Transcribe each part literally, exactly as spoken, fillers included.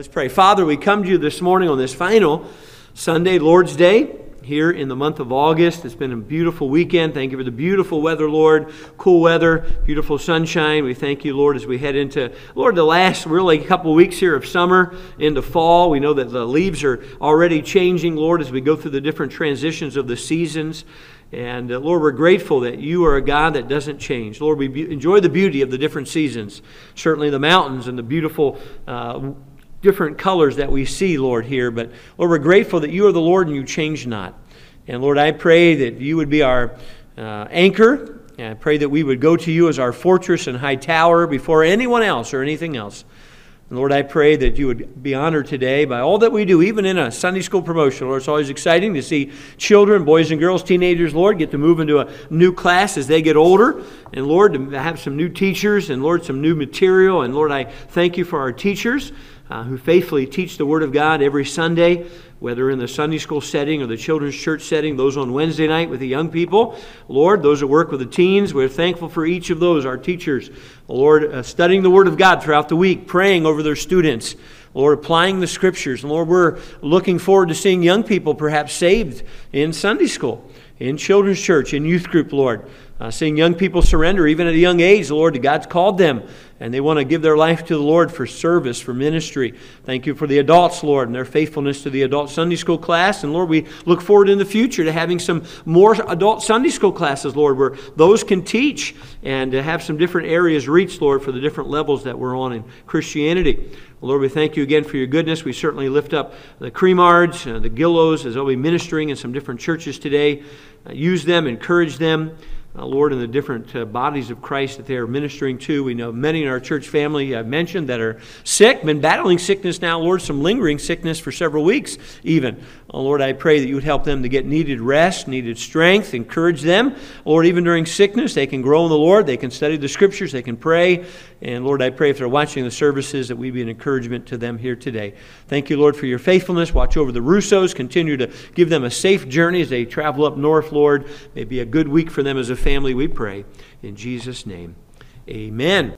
pray. Father, we come to you this morning on this final Sunday, Lord's Day, here in the month of August. It's been a beautiful weekend. Thank you for the beautiful weather, Lord. Cool weather, beautiful sunshine. We thank you, Lord, as we head into, Lord, the last really couple weeks here of summer into fall. We know that the leaves are already changing, Lord, as we go through the different transitions of the seasons. And uh, Lord, we're grateful that you are a God that doesn't change. Lord, we be- enjoy the beauty of the different seasons. Certainly the mountains and the beautiful uh, different colors that we see, Lord, here. But Lord, we're grateful that you are the Lord and you change not. And Lord, I pray that you would be our uh, anchor. And I pray that we would go to you as our fortress and high tower before anyone else or anything else. And Lord, I pray that you would be honored today by all that we do, even in a Sunday school promotion. Lord, it's always exciting to see children, boys and girls, teenagers, Lord, get to move into a new class as they get older. And Lord, to have some new teachers and Lord, some new material. And Lord, I thank you for our teachers uh, who faithfully teach the Word of God every Sunday, whether in the Sunday school setting or the children's church setting, those on Wednesday night with the young people. Lord, those that work with the teens, we're thankful for each of those, our teachers. Lord, uh, studying the Word of God throughout the week, praying over their students. Lord, applying the Scriptures. And Lord, we're looking forward to seeing young people perhaps saved in Sunday school, in children's church, in youth group, Lord. Uh, seeing young people surrender, even at a young age, Lord, that God's called them, and they want to give their life to the Lord for service, for ministry. Thank you for the adults, Lord, and their faithfulness to the adult Sunday school class. And Lord, we look forward in the future to having some more adult Sunday school classes, Lord, where those can teach and to have some different areas reached, Lord, for the different levels that we're on in Christianity. Lord, we thank you again for your goodness. We certainly lift up the Cremards, uh, the Gillows, as they'll be ministering in some different churches today. Uh, use them, encourage them. Uh, Lord, in the different uh, bodies of Christ that they are ministering to. We know many in our church family I've mentioned that are sick, been battling sickness now, Lord, some lingering sickness for several weeks even. Oh, Lord, I pray that you would help them to get needed rest, needed strength, encourage them. Lord, even during sickness, they can grow in the Lord, they can study the Scriptures, they can pray. And Lord, I pray if they're watching the services that we be an encouragement to them here today. Thank you, Lord, for your faithfulness. Watch over the Russos. Continue to give them a safe journey as they travel up north, Lord. May it be a good week for them as a family, we pray. In Jesus' name, amen.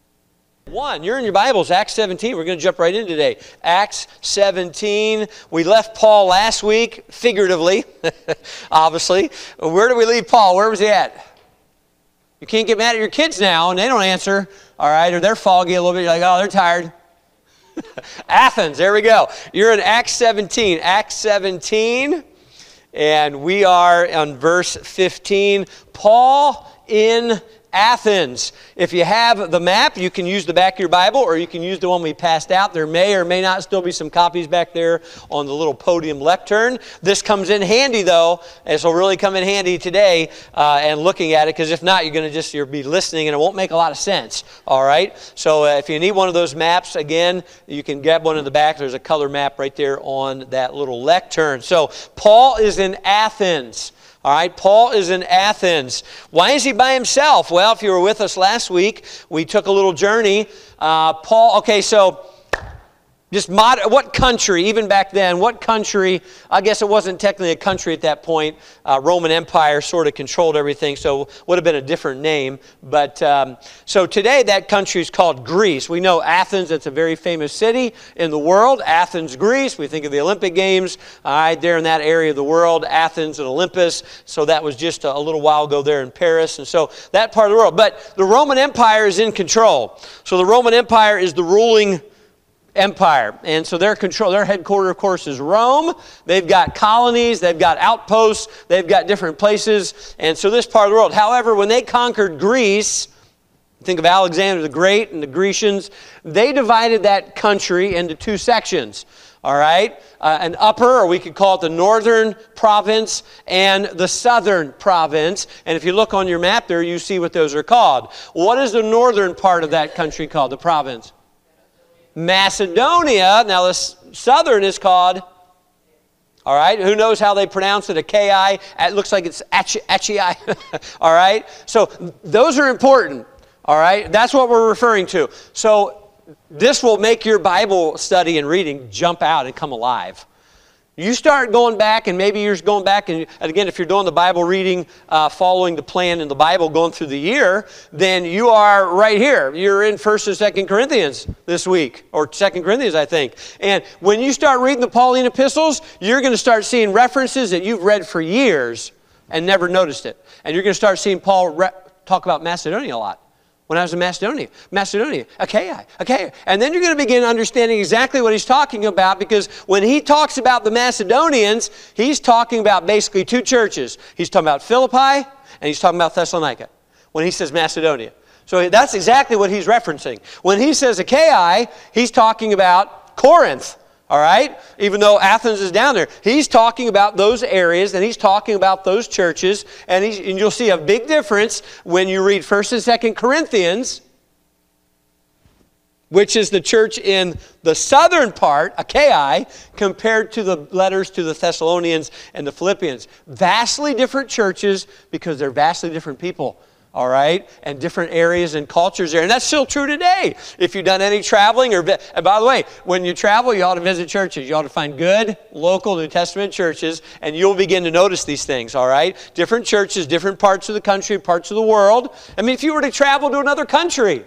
One, you're in your Bibles, Acts seventeen. We're going to jump right in today. Acts seventeen. We left Paul last week, figuratively, obviously. Where did we leave Paul? Where was he at? You can't get mad at your kids now, and they don't answer, all right, or they're foggy a little bit. You're like, oh, they're tired. Athens, there we go. You're in Acts seventeen. Acts seventeen, and we are on verse fifteen. Paul in Athens. If you have the map, you can use the back of your Bible, or you can use the one we passed out. There may or may not still be some copies back there on the little podium lectern. This comes in handy, though. This will really come in handy today uh, and looking at it, because if not, you're going to just you'll be listening, and it won't make a lot of sense. All right? So uh, if you need one of those maps, again, you can grab one in the back. There's a color map right there on that little lectern. So Paul is in Athens. All right, Paul is in Athens. Why is he by himself? Well, if you were with us last week, we took a little journey. Uh, Paul, okay, so just mod, what country, even back then, what country, I guess it wasn't technically a country at that point. Uh, Roman Empire sort of controlled everything, so would have been a different name. But um, so today that country is called Greece. We know Athens, it's a very famous city in the world. Athens, Greece, we think of the Olympic Games, all right, there in that area of the world, Athens and Olympus. So that was just a, a little while ago there in Paris. And so that part of the world. But the Roman Empire is in control. So the Roman Empire is the ruling empire. And so their control, their headquarters, of course, is Rome. They've got colonies, they've got outposts, they've got different places. And so this part of the world. However, when they conquered Greece, think of Alexander the Great and the Grecians, they divided that country into two sections. All right? Uh, an upper, or we could call it the northern province, and the southern province. And if you look on your map there, you see what those are called. What is the northern part of that country called, the province? Macedonia. Now the southern is called, all right, who knows how they pronounce it, a K I, it looks like it's Achii, all right? So those are important, all right? That's what we're referring to. So this will make your Bible study and reading jump out and come alive. You start going back, and maybe you're going back, and, and again, if you're doing the Bible reading, uh, following the plan in the Bible, going through the year, then you are right here. You're in First and Second Corinthians this week, or Second Corinthians, I think. And when you start reading the Pauline epistles, you're going to start seeing references that you've read for years and never noticed it. And you're going to start seeing Paul re- talk about Macedonia a lot. When I was in Macedonia, Macedonia, Achaia, Achaia. And then you're going to begin understanding exactly what he's talking about, because when he talks about the Macedonians, he's talking about basically two churches. He's talking about Philippi and he's talking about Thessalonica when he says Macedonia. So that's exactly what he's referencing. When he says Achaia, he's talking about Corinth. All right? Even though Athens is down there. He's talking about those areas, and he's talking about those churches. And, he's, and you'll see a big difference when you read First and Second Corinthians, which is the church in the southern part, Achaia, compared to the letters to the Thessalonians and the Philippians. Vastly different churches because they're vastly different people. All right, and different areas and cultures there. And that's still true today. If you've done any traveling, or and by the way, when you travel, you ought to visit churches. You ought to find good, local New Testament churches, and you'll begin to notice these things, all right? Different churches, different parts of the country, parts of the world. I mean, if you were to travel to another country,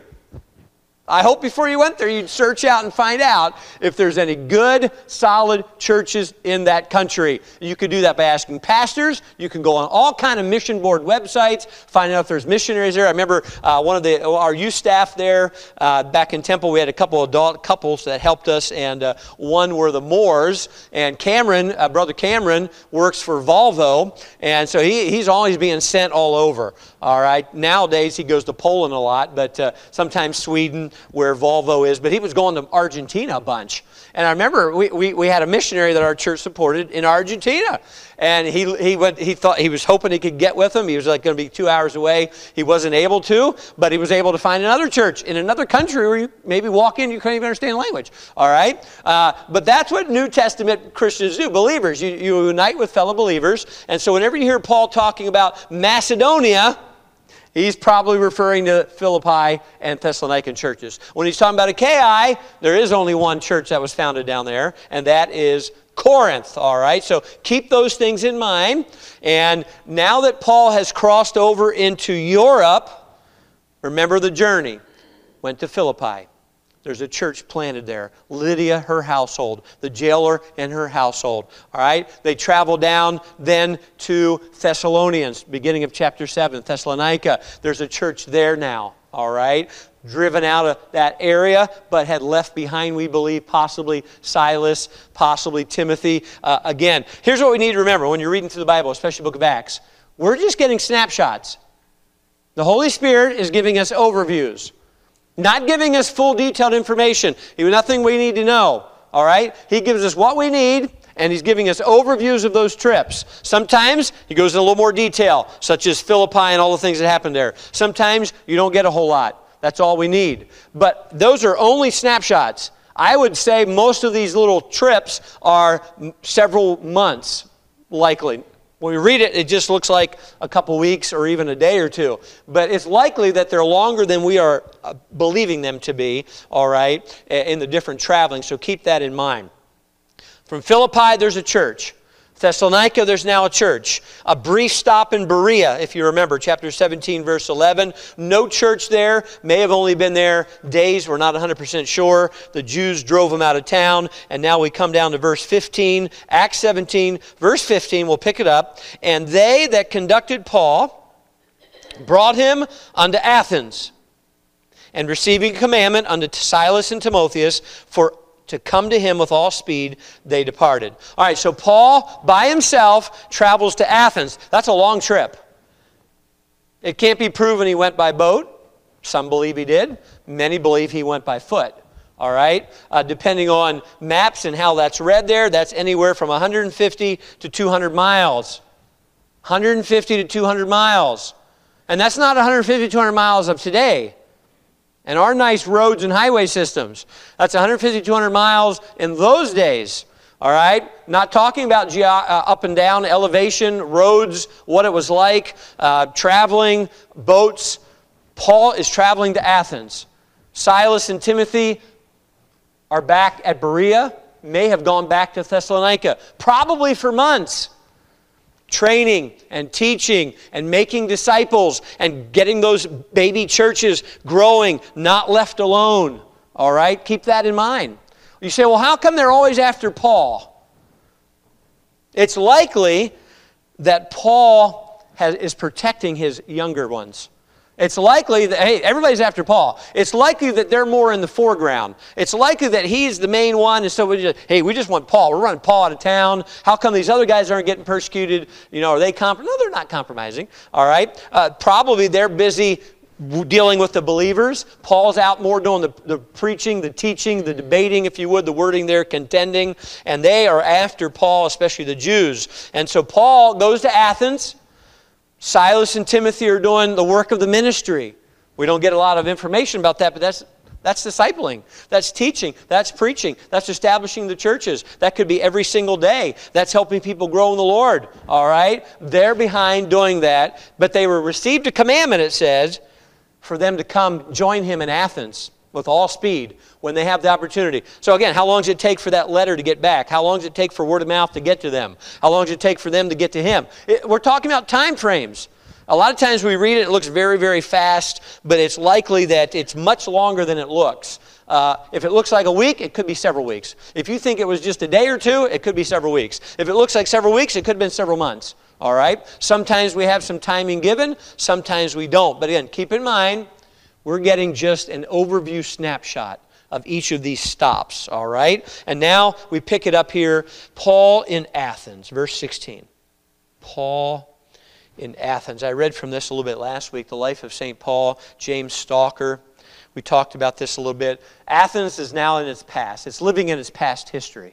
I hope before you went there, you'd search out and find out if there's any good, solid churches in that country. You could do that by asking pastors. You can go on all kind of mission board websites, find out if there's missionaries there. I remember uh, one of the our youth staff there uh, back in Temple. We had a couple of adult couples that helped us, and uh, one were the Moores. And Cameron, uh, Brother Cameron, works for Volvo, and so he, he's always being sent all over. All right. Nowadays he goes to Poland a lot, but uh, sometimes Sweden, where Volvo is, but he was going to Argentina a bunch. And I remember we, we, we had a missionary that our church supported in Argentina. And he he went he thought he was hoping he could get with him. He was like going to be two hours away. He wasn't able to, but he was able to find another church in another country where you maybe walk in, you couldn't even understand the language. All right? Uh, but that's what New Testament Christians do, believers. You, you unite with fellow believers. And so whenever you hear Paul talking about Macedonia, he's probably referring to Philippi and Thessalonican churches. When he's talking about Achaia, there is only one church that was founded down there, and that is Corinth, all right? So keep those things in mind. And now that Paul has crossed over into Europe, remember the journey. Went to Philippi. There's a church planted there. Lydia, her household. The jailer and her household. All right? They travel down then to Thessalonians, beginning of chapter seven, Thessalonica. There's a church there now. All right? Driven out of that area, but had left behind, we believe, possibly Silas, possibly Timothy. Uh, again, here's what we need to remember when you're reading through the Bible, especially the book of Acts. We're just getting snapshots. The Holy Spirit is giving us overviews. Not giving us full detailed information. Nothing we need to know. All right? He gives us what we need, and he's giving us overviews of those trips. Sometimes he goes in a little more detail, such as Philippi and all the things that happened there. Sometimes you don't get a whole lot. That's all we need. But those are only snapshots. I would say most of these little trips are several months, likely. When we read it, it just looks like a couple weeks or even a day or two. But it's likely that they're longer than we are believing them to be, all right, in the different traveling. So keep that in mind. From Philippi, there's a church. Thessalonica, there's now a church. A brief stop in Berea, if you remember, chapter seventeen, verse eleven. No church there. May have only been there days. We're not one hundred percent sure. The Jews drove them out of town. And now we come down to verse fifteen. Acts seventeen, verse fifteen. We'll pick it up. And they that conducted Paul brought him unto Athens. And receiving a commandment unto Silas and Timotheus for to come to him with all speed, they departed. All right, so Paul, by himself, travels to Athens. That's a long trip. It can't be proven he went by boat. Some believe he did. Many believe he went by foot. All right? Uh, depending on maps and how that's read there, that's anywhere from one hundred fifty to two hundred miles. one hundred fifty to two hundred miles. And that's not one hundred fifty to two hundred miles of today. And our nice roads and highway systems. That's one hundred fifty to two hundred miles in those days. All right? Not talking about ge- uh, up and down, elevation, roads, what it was like, uh, traveling, boats. Paul is traveling to Athens. Silas and Timothy are back at Berea. may have gone back to Thessalonica, probably for months, training and teaching and making disciples and getting those baby churches growing, not left alone. All right? Keep that in mind. You say, well, how come they're always after Paul? It's likely that Paul has, is protecting his younger ones. It's likely that, hey, everybody's after Paul. It's likely that they're more in the foreground. It's likely that he's the main one, and so we just, hey, we just want Paul. We're running Paul out of town. How come these other guys aren't getting persecuted? You know, are they compromising? No, they're not compromising. All right? Uh, probably they're busy dealing with the believers. Paul's out more doing the, the preaching, the teaching, the debating, if you would, the wording there, contending. And they are after Paul, especially the Jews. And so Paul goes to Athens. Silas and Timothy are doing the work of the ministry. We don't get a lot of information about that, but that's that's discipling. That's teaching. That's preaching. That's establishing the churches. That could be every single day. That's helping people grow in the Lord. All right? They're behind doing that, but they were received a commandment, it says, for them to come join him in Athens with all speed when they have the opportunity. So again, how long does it take for that letter to get back? How long does it take for word of mouth to get to them? How long does it take for them to get to him? It, we're talking about time frames. A lot of times we read it, it looks very, very fast, but it's likely that it's much longer than it looks. Uh, if it looks like a week, it could be several weeks. If you think it was just a day or two, it could be several weeks. If it looks like several weeks, it could have been several months. All right? Sometimes we have some timing given, sometimes we don't. But again, keep in mind, we're getting just an overview snapshot of each of these stops, all right? And now we pick it up here. Paul in Athens, verse sixteen. Paul in Athens. I read from this a little bit last week, the life of Saint Paul, James Stalker. We talked about this a little bit. Athens is now in its past. It's living in its past history.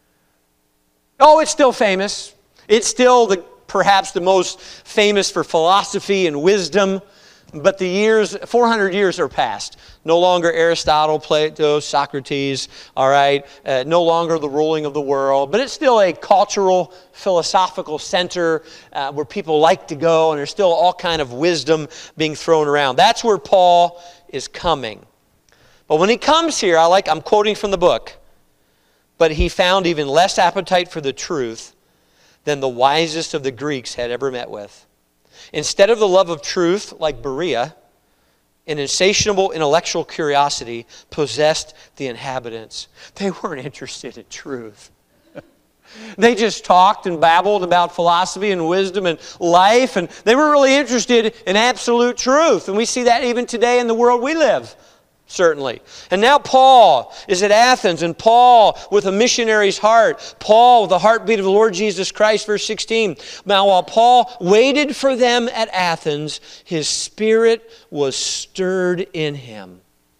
Oh, it's still famous. It's still the perhaps the most famous for philosophy and wisdom. But the years, four hundred years are past. No longer Aristotle, Plato, Socrates, all right? Uh, no longer the ruling of the world. But it's still a cultural, philosophical center uh, where people like to go, and there's still all kind of wisdom being thrown around. That's where Paul is coming. But when he comes here, I like, I'm quoting from the book, but he found even less appetite for the truth than the wisest of the Greeks had ever met with. Instead of the love of truth, like Berea, an insatiable intellectual curiosity possessed the inhabitants. They weren't interested in truth. They just talked and babbled about philosophy and wisdom and life, and they weren't really interested in absolute truth. And we see that even today in the world we live. Certainly. And now Paul is at Athens, and Paul with a missionary's heart. Paul with the heartbeat of the Lord Jesus Christ, verse sixteen. Now while Paul waited for them at Athens, his spirit was stirred in him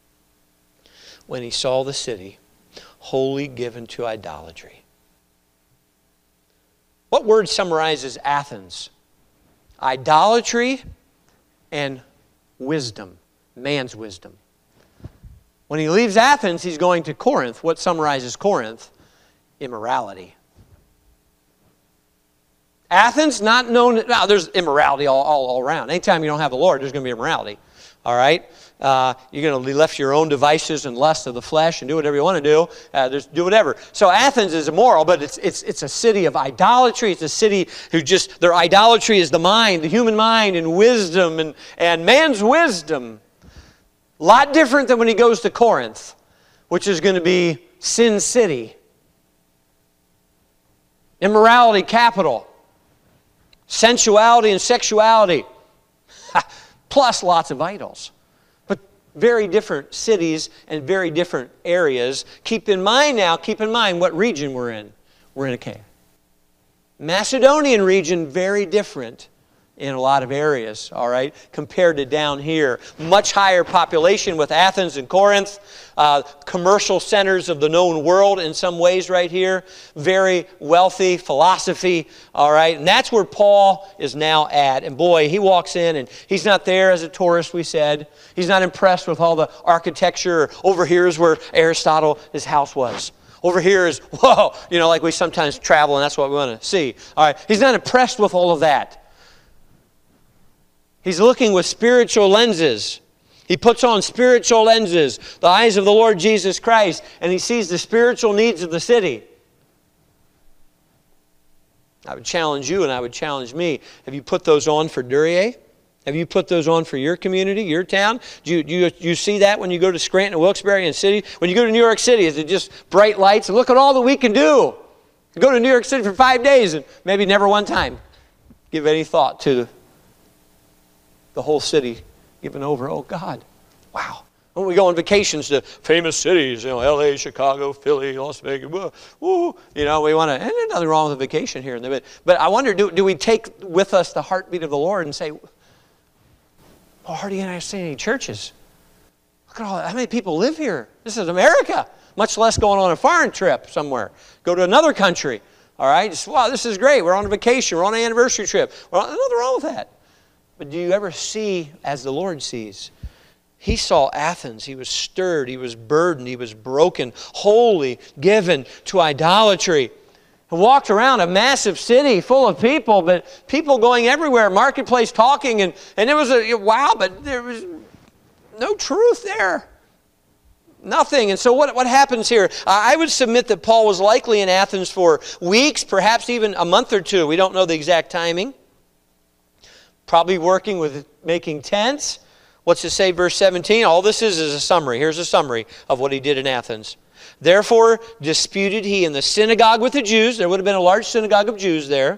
when he saw the city wholly given to idolatry. What word summarizes Athens? Idolatry and wisdom, man's wisdom. When he leaves Athens, he's going to Corinth. What summarizes Corinth? Immorality. Athens, not known... Now, there's immorality all, all, all around. Anytime you don't have the Lord, there's going to be immorality. All right? Uh, you're going to be left to your own devices and lust of the flesh and do whatever you want to do. Uh, just do whatever. So Athens is immoral, but it's, it's, it's a city of idolatry. It's a city who just... Their idolatry is the mind, the human mind, and wisdom, and, and man's wisdom. A lot different than when he goes to Corinth, which is going to be Sin City. Immorality capital. Sensuality and sexuality. Plus lots of idols. But very different cities and very different areas. Keep in mind now, keep in mind what region we're in. We're in Achaia. Macedonian region, very different in a lot of areas, all right, compared to down here. Much higher population with Athens and Corinth, uh, commercial centers of the known world in some ways right here. Very wealthy philosophy, all right, and that's where Paul is now at. And boy, he walks in and he's not there as a tourist, we said. He's not impressed with all the architecture. Over here is where Aristotle, his house was. Over here is, whoa, you know, like we sometimes travel and that's what we want to see. All right, he's not impressed with all of that. He's looking with spiritual lenses. He puts on spiritual lenses, the eyes of the Lord Jesus Christ, and he sees the spiritual needs of the city. I would challenge you and I would challenge me. Have you put those on for Duryea? Have you put those on for your community, your town? Do you, do you, do you see that when you go to Scranton, Wilkes-Barre, and City? When you go to New York City, is it just bright lights? And look at all that we can do. Go to New York City for five days and maybe never one time give any thought to the whole city given over. Oh, God. Wow. When we go on vacations to famous cities, you know, L A, Chicago, Philly, Las Vegas, woo, woo, you know, we want to, and there's nothing wrong with a vacation here. But, but I wonder, do, do we take with us the heartbeat of the Lord and say, well, hardly any see any churches. Look at all, how many people live here? This is America, much less going on a foreign trip somewhere. Go to another country, all right? Just, wow, this is great. We're on a vacation. We're on an anniversary trip. Well, there's nothing wrong with that. But do you ever see as the Lord sees? He saw Athens. He was stirred. He was burdened. He was broken, wholly given to idolatry. He walked around a massive city full of people, but people going everywhere, marketplace talking, and, and it was a wow, but there was no truth there. Nothing. And so what, what happens here? I would submit that Paul was likely in Athens for weeks, perhaps even a month or two. We don't know the exact timing. Probably working with making tents. What's it say, verse seventeen? All this is is a summary. Here's a summary of what he did in Athens. Therefore disputed he in the synagogue with the Jews. There would have been a large synagogue of Jews there.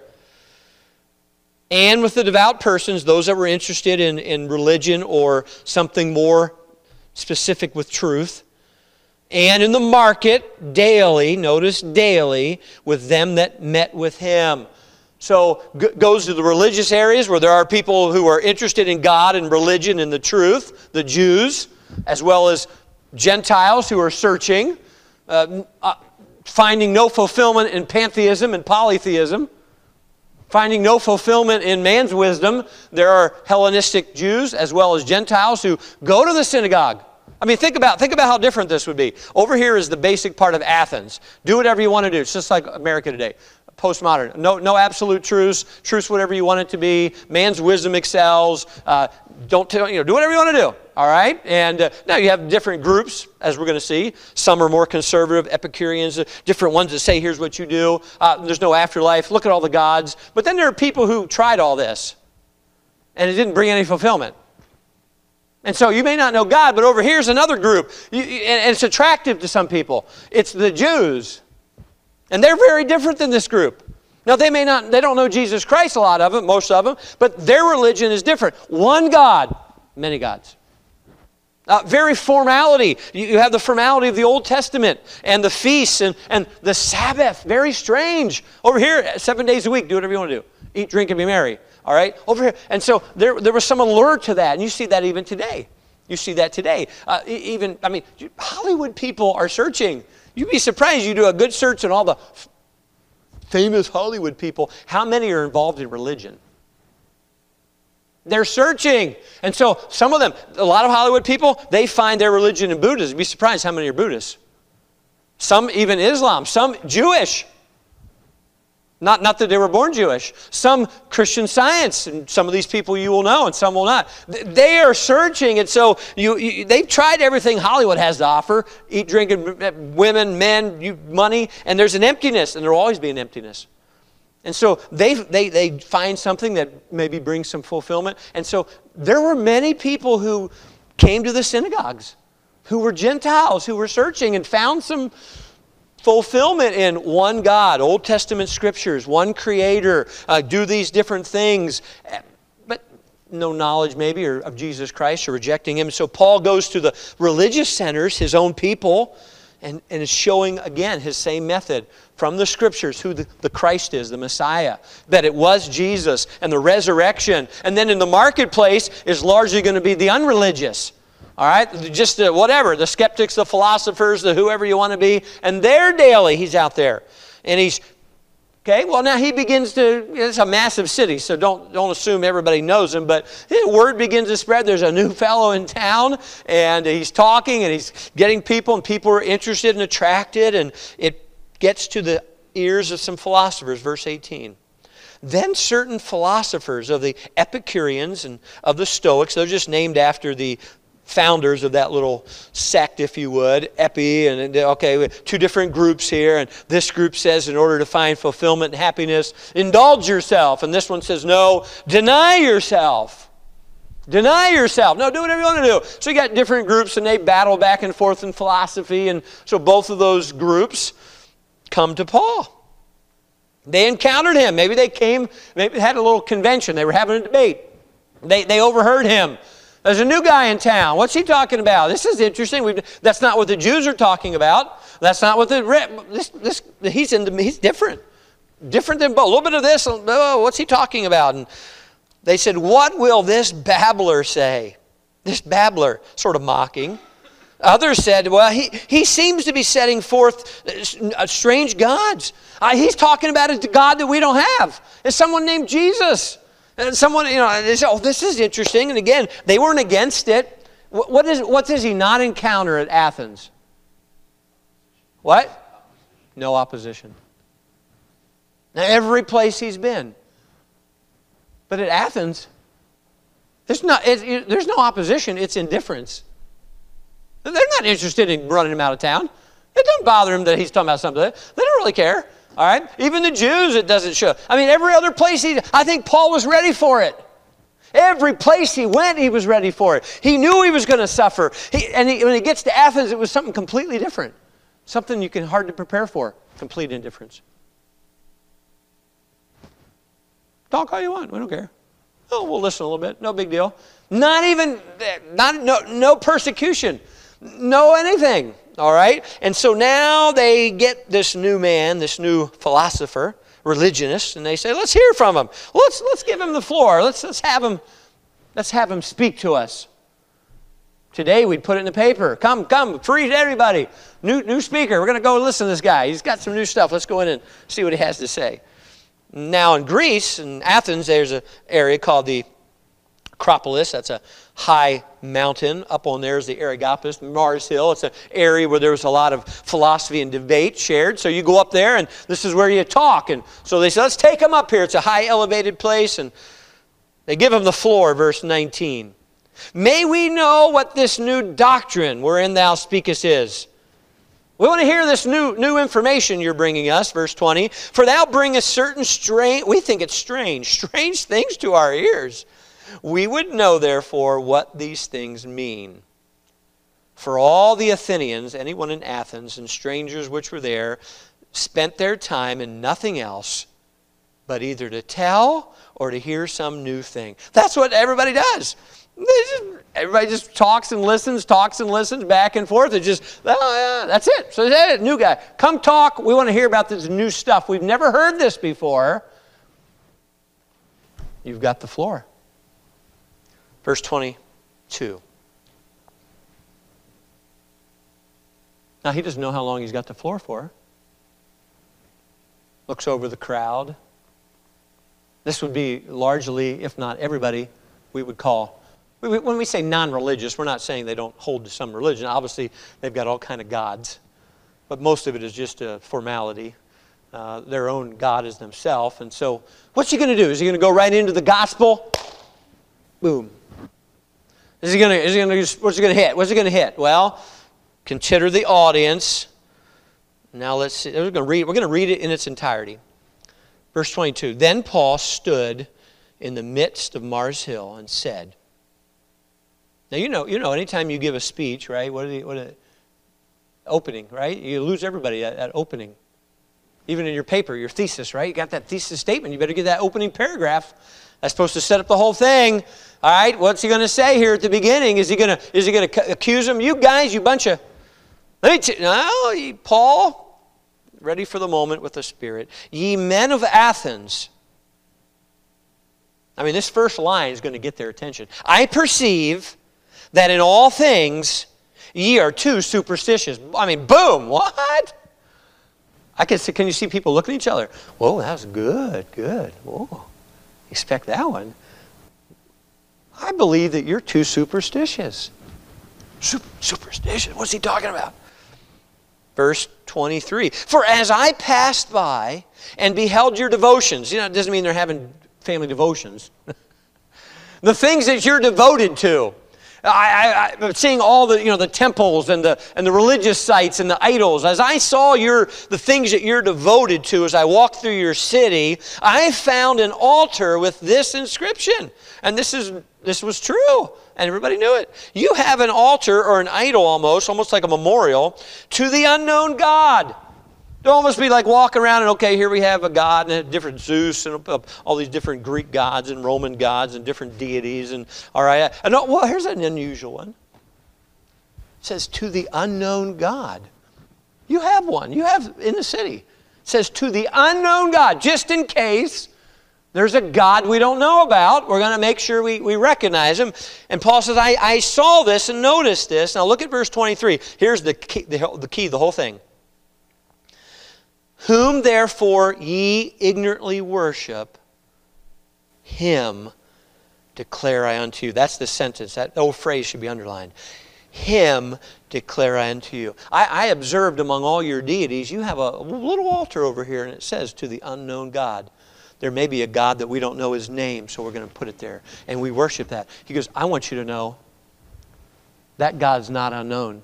And with the devout persons, those that were interested in, in religion or something more specific with truth. And in the market daily, notice daily, with them that met with him. So g- goes to the religious areas where there are people who are interested in God and religion and the truth, the Jews, as well as Gentiles who are searching, uh, uh, finding no fulfillment in pantheism and polytheism, finding no fulfillment in man's wisdom. There are Hellenistic Jews as well as Gentiles who go to the synagogue. I mean, think about, think about how different this would be. Over here is the basic part of Athens. Do whatever you want to do. It's just like America today. Postmodern. No, no absolute truths. Truths whatever you want it to be. Man's wisdom excels. Uh, don't tell, you know, do whatever you want to do. All right? And uh, now you have different groups, as we're going to see. Some are more conservative, Epicureans, uh, different ones that say, here's what you do. Uh, there's no afterlife. Look at all the gods. But then there are people who tried all this, and it didn't bring any fulfillment. And so you may not know God, but over here's another group. You, and it's attractive to some people. It's the Jews. And they're very different than this group. Now they may not, they don't know Jesus Christ, a lot of them, most of them, but their religion is different. One God, many gods. Uh, very formality. You, you have the formality of the Old Testament and the feasts and, and the Sabbath. Very strange. Over here, seven days a week, do whatever you want to do. Eat, drink, and be merry. All right? Over here. And so there, there was some allure to that. And you see that even today. You see that today. Uh, even, I mean, Hollywood people are searching. You'd be surprised. You do a good search on all the f- famous Hollywood people. How many are involved in religion? They're searching. And so some of them, a lot of Hollywood people, they find their religion in Buddhism. You'd be surprised how many are Buddhists. Some even Islam. Some Jewish. Not, not that they were born Jewish. Some Christian Science, and some of these people you will know and some will not. They are searching, and so you, you, they've tried everything Hollywood has to offer. Eat, drink, and women, men, you, money, and there's an emptiness, and there will always be an emptiness. And so they, they, they find something that maybe brings some fulfillment. And so there were many people who came to the synagogues, who were Gentiles, who were searching and found some fulfillment in one God, Old Testament scriptures, one Creator, uh, do these different things, but no knowledge maybe or of Jesus Christ or rejecting Him. So Paul goes to the religious centers, his own people, and, and is showing again his same method from the scriptures who the, the Christ is, the Messiah, that it was Jesus and the resurrection. And then in the marketplace is largely going to be the unreligious. All right, just the, whatever, the skeptics, the philosophers, the whoever you want to be, and they're daily, he's out there. And he's, okay, well now he begins to, it's a massive city, so don't, don't assume everybody knows him, but the word begins to spread. There's a new fellow in town, and he's talking, and he's getting people, and people are interested and attracted, and it gets to the ears of some philosophers, verse eighteen. Then certain philosophers of the Epicureans and of the Stoics, they're just named after the founders of that little sect, if you would, Epi, and okay, two different groups here, and this group says in order to find fulfillment and happiness, indulge yourself, and this one says, no, deny yourself. Deny yourself. No, do whatever you want to do. So you got different groups, and they battle back and forth in philosophy, and so both of those groups come to Paul. They encountered him. Maybe they came, maybe they had a little convention. They were having a debate. They, they overheard him. There's a new guy in town. What's he talking about? This is interesting. We've, that's not what the Jews are talking about. That's not what the this this he's in. The, he's different, different than both. A little bit of this. Oh, what's he talking about? And they said, "What will this babbler say?" This babbler, sort of mocking. Others said, "Well, he he seems to be setting forth strange gods. Uh, he's talking about a God that we don't have. It's someone named Jesus." And someone, you know, they say, oh, this is interesting. And again, they weren't against it. What, what, is, what does he not encounter at Athens? What? No opposition. Now, every place he's been. But at Athens, there's, not, it, it, there's no opposition. It's indifference. They're not interested in running him out of town. It doesn't bother them that he's talking about something. They don't really care. All right? Even the Jews, it doesn't show. I mean, every other place, he, I think Paul was ready for it. Every place he went, he was ready for it. He knew he was going to suffer. He, and he, when he gets to Athens, it was something completely different. Something you can hardly prepare for. Complete indifference. Talk all you want. We don't care. Oh, we'll listen a little bit. No big deal. Not even, not, no, no persecution. No anything. All right? And so now they get this new man, this new philosopher, religionist, and they say, let's hear from him. Let's let's give him the floor. Let's let's have him let's have him speak to us. Today we'd put it in the paper. Come, come, free to everybody. New new speaker. We're going to go listen to this guy. He's got some new stuff. Let's go in and see what he has to say. Now in Greece, in Athens, there's an area called the Acropolis. That's a high mountain. Up on there is the Areopagus, Mars Hill. It's an area where there was a lot of philosophy and debate shared. So you go up there, and this is where you talk. And so they said, let's take him up here. It's a high elevated place. And they give him the floor, verse nineteen. May we know what this new doctrine wherein thou speakest is. We want to hear this new, new information you're bringing us, verse twenty. For thou bringest certain strange, we think it's strange, strange things to our ears. We would know, therefore, what these things mean. For all the Athenians, anyone in Athens, and strangers which were there, spent their time in nothing else but either to tell or to hear some new thing. That's what everybody does. They just, everybody just talks and listens, talks and listens, back and forth. It's just, oh, yeah, that's it. So that's it, new guy. Come talk. We want to hear about this new stuff. We've never heard this before. You've got the floor. Verse twenty-two. Now, he doesn't know how long he's got the floor for. Looks over the crowd. This would be largely, if not everybody, we would call, when we say non-religious, we're not saying they don't hold to some religion. Obviously, they've got all kind of gods. But most of it is just a formality. Uh, their own God is themselves. And so, what's he going to do? Is he going to go right into the gospel? Boom. Is he going to, is he going to, what's he going to hit? What's he going to hit? Well, consider the audience. Now let's see. We're going to read, we're going to read it in its entirety. Verse twenty-two. Then Paul stood in the midst of Mars Hill and said. Now you know, you know, anytime you give a speech, right? What are the, what are the, opening, right? You lose everybody at, at opening. Even in your paper, your thesis, right? You got that thesis statement. You better get that opening paragraph. That's supposed to set up the whole thing. All right, what's he going to say here at the beginning? Is he going to is he going to accuse them? You guys, you bunch of let me t- no, Paul, ready for the moment with the Spirit. Ye men of Athens. I mean, this first line is going to get their attention. I perceive that in all things ye are too superstitious. I mean, boom, what? I can see, can you see people looking at each other? Whoa, that was good, good. Whoa, expect that one. I believe that you're too superstitious. Super, superstitious? What's he talking about? Verse twenty-three. For as I passed by and beheld your devotions, you know, it doesn't mean they're having family devotions. The things that you're devoted to. I, I, I'm seeing all the, you know, the temples and the and the religious sites and the idols. As I saw your the things that you're devoted to as I walked through your city, I found an altar with this inscription. And this is this was true. And everybody knew it. You have an altar or an idol almost, almost like a memorial, to the unknown God. It'd almost be like walking around and, okay, here we have a God and a different Zeus and all these different Greek gods and Roman gods and different deities. And all right, and, well, here's an unusual one. It says, to the unknown God. You have one. You have in the city. It says, to the unknown God, just in case there's a God we don't know about. We're going to make sure we, we recognize him. And Paul says, I, I saw this and noticed this. Now look at verse twenty-three. Here's the key, the, the key, the whole thing. Whom therefore ye ignorantly worship, him declare I unto you. That's the sentence. That old phrase should be underlined. Him declare I unto you. I, I observed among all your deities, you have a little altar over here, and it says, to the unknown God. There may be a God that we don't know his name, so we're going to put it there. And we worship that. He goes, I want you to know that God's not unknown.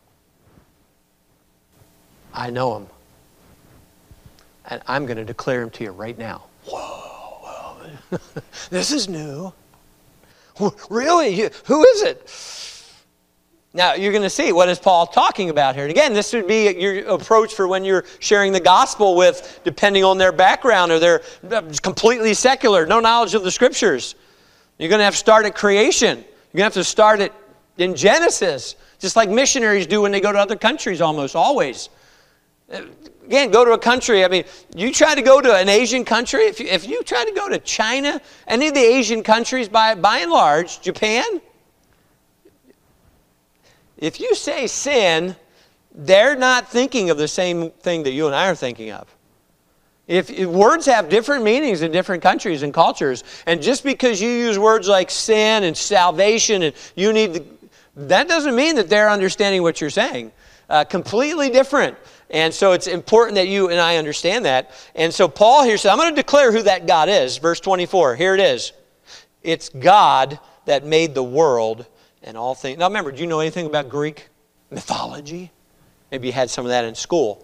I know him. And I'm going to declare him to you right now. Whoa, whoa. This is new. Really? Who is it? Now, you're going to see, what is Paul talking about here? And again, this would be your approach for when you're sharing the gospel with, depending on their background, or they're completely secular, no knowledge of the Scriptures. You're going to have to start at creation. You're going to have to start it in Genesis, just like missionaries do when they go to other countries almost, always. Again, go to a country. I mean, you try to go to an Asian country. If you, if you try to go to China, any of the Asian countries, by, by and large, Japan, if you say sin, they're not thinking of the same thing that you and I are thinking of. If, if words have different meanings in different countries and cultures, and just because you use words like sin and salvation, and you need to, that doesn't mean that they're understanding what you're saying. Uh, completely different. And so it's important that you and I understand that. And so Paul here says, I'm going to declare who that God is. Verse twenty-four, here it is. It's God that made the world and all things. Now remember, do you know anything about Greek mythology? Maybe you had some of that in school.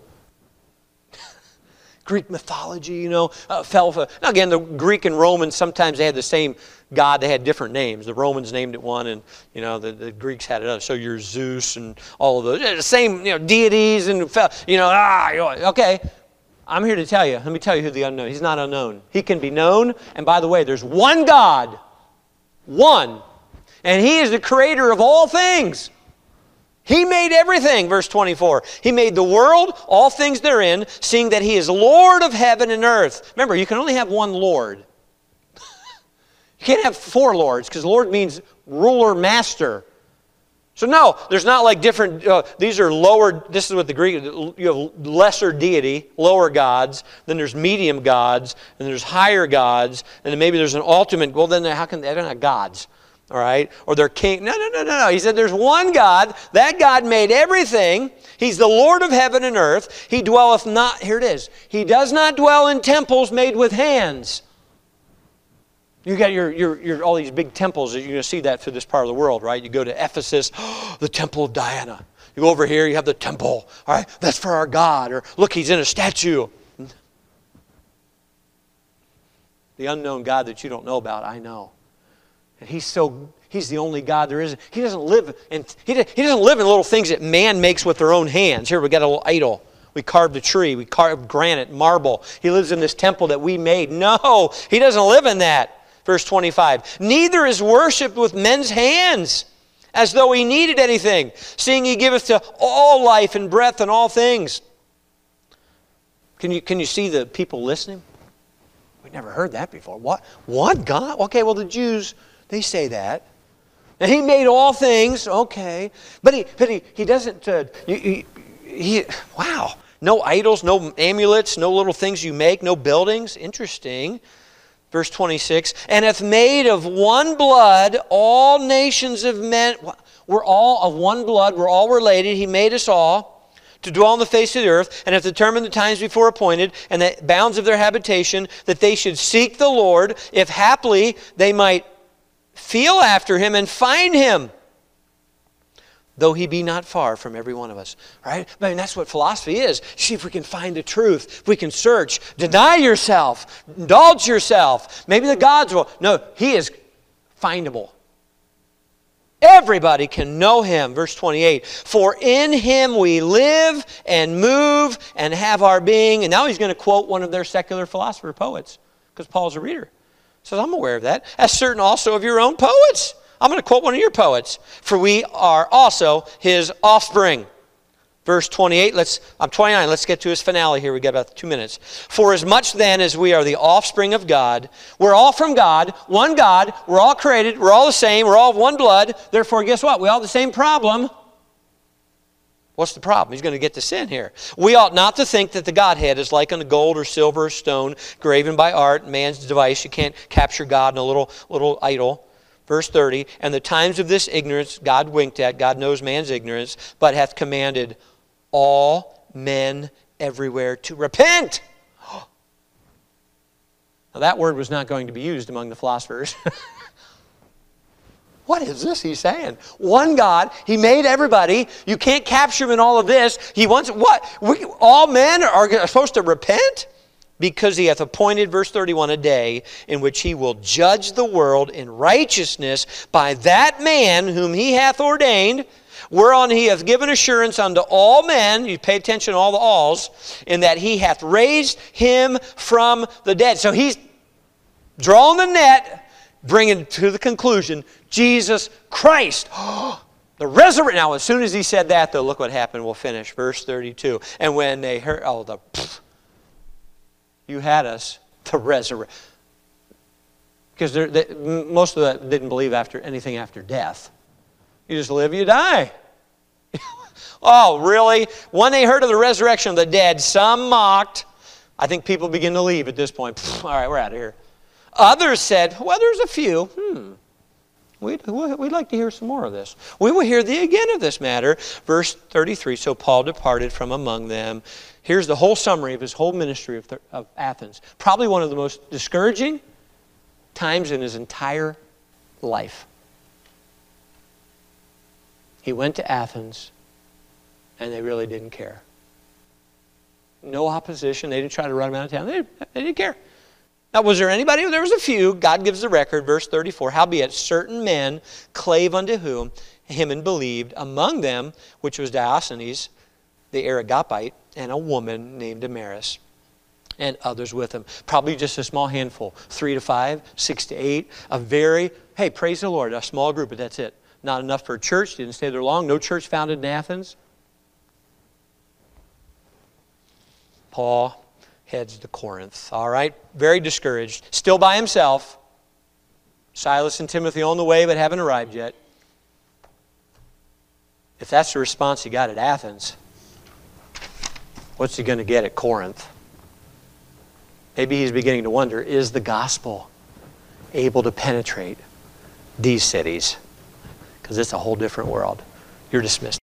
Greek mythology, you know, uh, fell for. Now again, the Greek and Romans, sometimes they had the same God. They had different names. The Romans named it one, and you know the, the Greeks had another. So you're Zeus and all of those, the same, you know, deities and you know. Ah, okay. I'm here to tell you. Let me tell you who the unknown. He's not unknown. He can be known. And by the way, there's one God, one, and He is the creator of all things. He made everything, verse twenty-four. He made the world, all things therein, seeing that He is Lord of heaven and earth. Remember, you can only have one Lord. You can't have four lords, because Lord means ruler, master. So no, there's not like different, uh, these are lower, this is what the Greek, you have lesser deity, lower gods, then there's medium gods, and there's higher gods, and then maybe there's an ultimate, well then how can, they're not gods. All right? Or they're king. No, no, no, no, no. He said there's one God. That God made everything. He's the Lord of heaven and earth. He dwelleth not, here it is. He does not dwell in temples made with hands. You got your, your, your all these big temples. You're going to see that through this part of the world, right? You go to Ephesus, oh, the temple of Diana. You go over here, you have the temple. All right? That's for our God. Or look, he's in a statue. The unknown God that you don't know about, I know. And he's so, he's the only God there is. He doesn't live in, he, he doesn't live in little things that man makes with their own hands. Here we got a little idol. We carved a tree. We carved granite, marble. He lives in this temple that we made. No, he doesn't live in that. Verse twenty-five. Neither is worshipped with men's hands, as though he needed anything, seeing he giveth to all life and breath and all things. Can you, can you see the people listening? We've never heard that before. What? What God? Okay, well the Jews, they say that. And he made all things, okay. But he but he, he doesn't, uh, he, he, wow. No idols, no amulets, no little things you make, no buildings. Interesting. Verse twenty-six. And hath made of one blood all nations of men. We're all of one blood. We're all related. He made us all to dwell on the face of the earth, and hath determined the times before appointed, and the bounds of their habitation, that they should seek the Lord, if haply they might feel after Him and find Him. though he be not far from every one of us. Right? I mean, that's what philosophy is. See if we can find the truth. If we can search. Deny yourself. Indulge yourself. Maybe the gods will. No, he is findable. Everybody can know him. Verse twenty-eight. For in him we live and move and have our being. And now he's going to quote one of their secular philosopher poets, because Paul's a reader. So I'm aware of that. As certain also of your own poets. I'm going to quote one of your poets. For we are also his offspring. Verse twenty-eight, let's, I'm twenty-nine, let's get to his finale here. We've got about two minutes. For as much then as we are the offspring of God, we're all from God, one God, we're all created, we're all the same, we're all of one blood. Therefore, guess what? We all have the same problem. What's the problem? He's going to get to sin here. We ought not to think that the Godhead is like unto gold or silver or stone, graven by art, man's device. You can't capture God in a little, little idol. Verse thirty, and the times of this ignorance God winked at, God knows man's ignorance, but hath commanded all men everywhere to repent. Now that word was not going to be used among the philosophers. What is this he's saying? One God, he made everybody. You can't capture him in all of this. He wants what? We, all men are supposed to repent? Because he hath appointed, verse thirty-one, a day in which he will judge the world in righteousness by that man whom he hath ordained, whereon he hath given assurance unto all men, you pay attention to all the alls, in that he hath raised him from the dead. So he's drawing the net, bringing to the conclusion, Jesus Christ. The resurrection. Now, as soon as he said that, though, look what happened. We'll finish. Verse thirty-two. And when they heard, oh, the... Pfft, you had us to resurrect. Because they, most of them didn't believe after anything after death. You just live, you die. Oh, really? When they heard of the resurrection of the dead, some mocked. I think people begin to leave at this point. Pfft, all right, we're out of here. Others said, well, there's a few. Hmm. We'd, we'd like to hear some more of this. We will hear thee again of this matter. Verse thirty-three, so Paul departed from among them. Here's the whole summary of his whole ministry of, of Athens. Probably one of the most discouraging times in his entire life. He went to Athens, and they really didn't care. No opposition. They didn't try to run him out of town. They, they didn't care. Now, was there anybody? There was a few. God gives the record, verse thirty-four. Howbeit certain men clave unto whom him and believed, among them, which was Diogenes, the Areopagite, and a woman named Damaris, and others with him. Probably just a small handful. Three to five, six to eight. A very, hey, praise the Lord, a small group, but that's it. Not enough for a church. Didn't stay there long. No church founded in Athens. Paul heads to Corinth. All right, very discouraged. Still by himself. Silas and Timothy on the way, but haven't arrived yet. If that's the response he got at Athens, what's he going to get at Corinth? Maybe he's beginning to wonder, is the gospel able to penetrate these cities? Because it's a whole different world. You're dismissed.